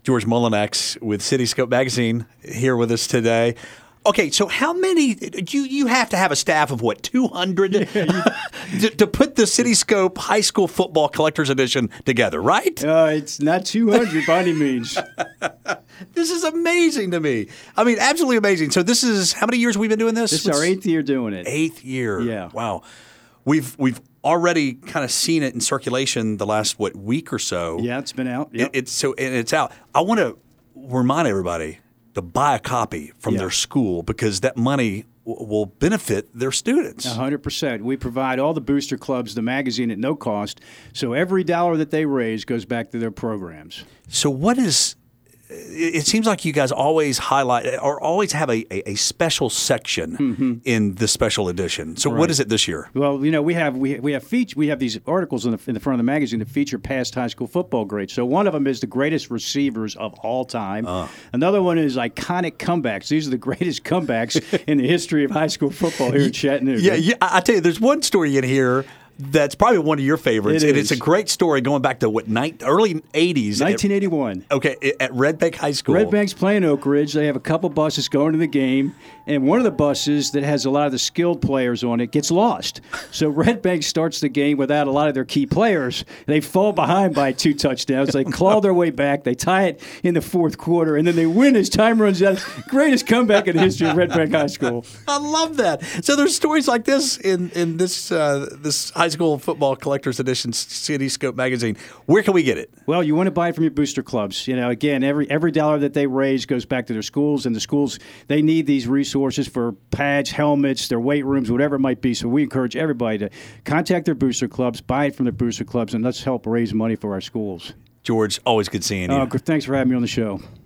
George Mullinax with Cityscope Magazine here with us today. Okay, so how many you have to have a staff of what, 200 to put the Cityscope High School Football Collector's Edition together, right? It's not 200 by any means. This is amazing to me. I mean, absolutely amazing. So this is how many years we've been doing this? This is our 8th year doing it. 8th year. Yeah. Wow. We've already kind of seen it in circulation the last week or so. Yeah, it's been out. Yep. It's out. I want to remind everybody to buy a copy from their school because that money will benefit their students. 100%. We provide all the booster clubs the magazine at no cost, so every dollar that they raise goes back to their programs. So what is – it seems like you guys always highlight or always have a special section in the special edition. So what is it this year? Well, you know, we have these articles in the front of the magazine that feature past high school football greats. So one of them is the greatest receivers of all time. Another one is iconic comebacks. These are the greatest comebacks in the history of high school football here in Chattanooga. Yeah, I tell you, there's one story in here that's probably one of your favorites. It is. It's a great story going back to early 80s. 1981. At Red Bank High School. Red Bank's playing Oak Ridge. They have a couple buses going to the game, and one of the buses that has a lot of the skilled players on it gets lost. So Red Bank starts the game without a lot of their key players. They fall behind by 2 touchdowns. They claw their way back. They tie it in the fourth quarter, and then they win as time runs out. Greatest comeback in the history of Red Bank High School. I love that. So there's stories like this in this high school football collector's edition Cityscope magazine. Where can we get it? Well, you want to buy it from your booster clubs. You know, again, every dollar that they raise goes back to their schools, and the schools, they need these resources for pads, helmets, their weight rooms, whatever it might be. So we encourage everybody to contact their booster clubs, buy it from their booster clubs, and let's help raise money for our schools. George, always good seeing you. Thanks for having me on the show.